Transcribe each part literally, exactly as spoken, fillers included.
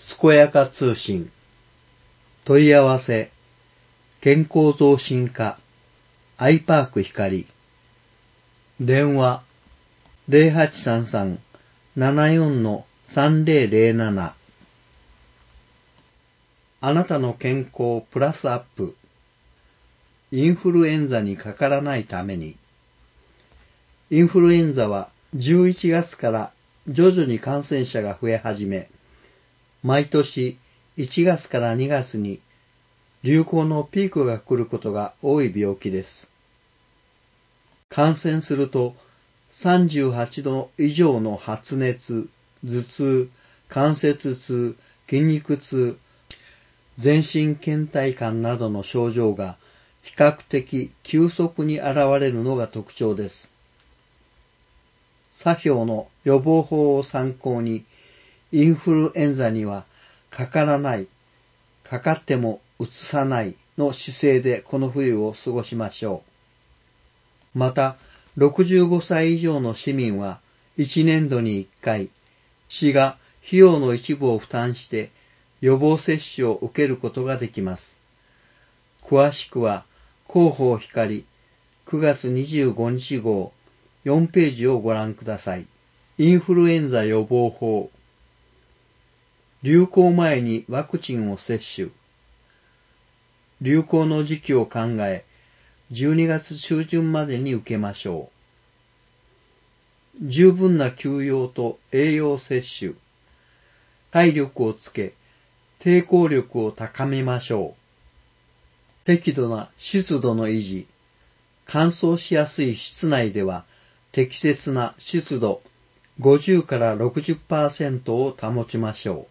健やか通信。問い合わせ。健康増進課。アイパーク光。電話。ゼロはちさんさん ななよん さんゼロゼロなな。あなたの健康プラスアップ。インフルエンザにかからないために。インフルエンザはじゅういちがつから徐々に感染者が増え始め、毎年いちがつからにがつに流行のピークが来ることが多い病気です。感染するとさんじゅうはちど以上の発熱、頭痛、関節痛、筋肉痛、全身倦怠感などの症状が比較的急速に現れるのが特徴です。作標の予防法を参考に、インフルエンザにはかからない、かかってもうつさないの姿勢でこの冬を過ごしましょう。また、ろくじゅうごさい以上の市民はいちねんどにいっかい、市が費用の一部を負担して予防接種を受けることができます。詳しくは広報光くがつにじゅうごにち号よんページをご覧ください。インフルエンザ予防法。流行前にワクチンを接種。流行の時期を考え、じゅうにがつちゅうじゅんまでに受けましょう。十分な休養と栄養摂取。体力をつけ、抵抗力を高めましょう。適度な湿度の維持。乾燥しやすい室内では適切な湿度ごじゅうからろくじゅっパーセント を保ちましょ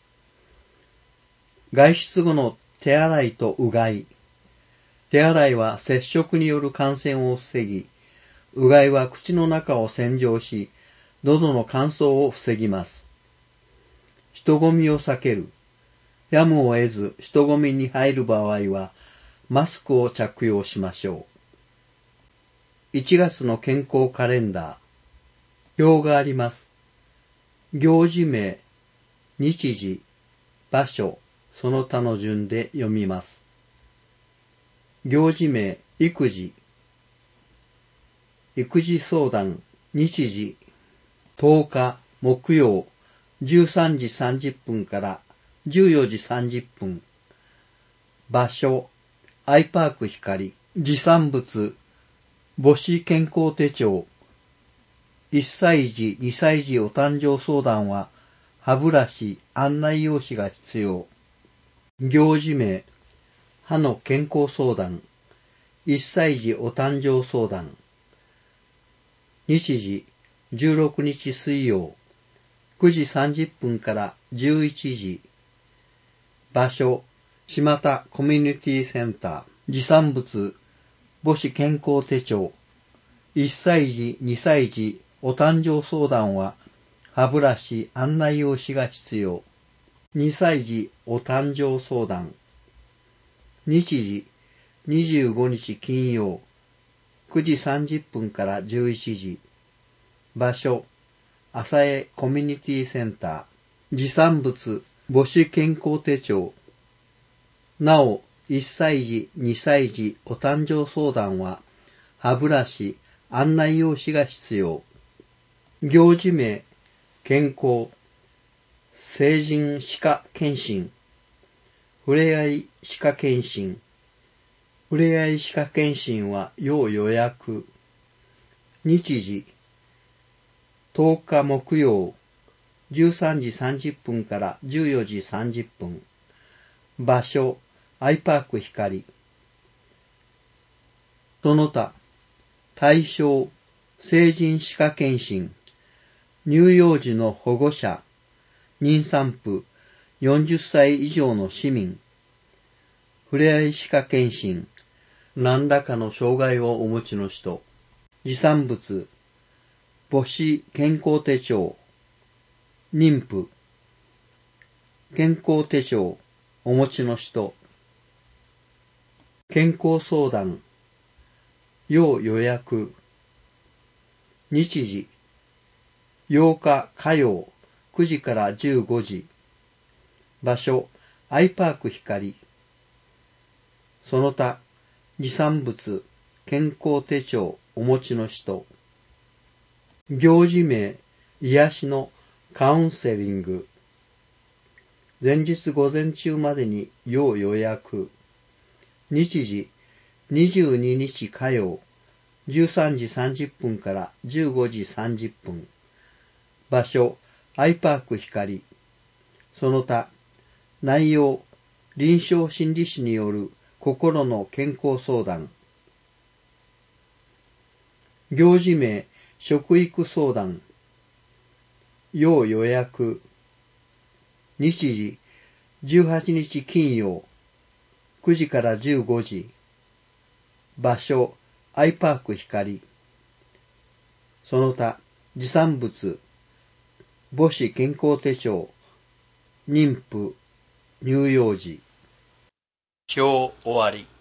う。外出後の手洗いとうがい。手洗いは接触による感染を防ぎ、うがいは口の中を洗浄し、喉の乾燥を防ぎます。人混みを避ける。やむを得ず人混みに入る場合は、マスクを着用しましょう。いちがつの健康カレンダー。表があります。行事名、日時、場所、その他の順で読みます。行事名、育児。育児相談、日時、とおか木曜、じゅうさんじさんじゅっぷんからじゅうよじさんじゅっぷん。場所、アイパーク光。持参物、母子健康手帳。いっさい児、にさい児お誕生相談は、歯ブラシ、案内用紙が必要。行事名、歯の健康相談。いっさい児お誕生相談。日時、じゅうろくにち水曜、くじさんじゅっぷんからじゅういちじ。場所、島田コミュニティセンター。持参物、母子健康手帳。いっさい児、にさい児お誕生相談は、歯ブラシ、案内用紙が必要。にさい児お誕生相談。日時、にじゅうごにち金曜、くじさんじゅっぷんからじゅういちじ。場所、浅江コミュニティセンター。持参物、母子健康手帳。なお、いっさい児、にさい児お誕生相談は、歯ブラシ、案内用紙が必要。行事名、健康、成人歯科検診。ふれあい歯科検診。ふれあい歯科検診は要予約。日時、とおか木曜、じゅうさんじさんじゅっぷんからじゅうよじさんじゅっぷん。場所、アイパーク光。その他、対象、成人歯科検診。乳幼児の保護者、妊産婦、よんじゅっさい以上の市民。ふれあい歯科検診。何らかの障害をお持ちの人。持参物、母子健康手帳。妊婦、健康手帳お持ちの人。健康相談、要予約。日時、ようか火曜くじからじゅうごじ。 場所、アイパーク光。その他、持参物、健康手帳お持ちの人。行事名、癒しのカウンセリング。前日午前中までに要予約。日時、にじゅうににち火曜、じゅうさんじさんじゅっぷんからじゅうごじさんじゅっぷん。場所、アイパーク光。その他、内容、臨床心理士による心の健康相談。行事名、食育相談。要予約。日時、じゅうはちにち金曜、くじからじゅうごじ。場所、アイパーク光。その他、持参物、母子健康手帳、妊婦、乳幼児。表終わり。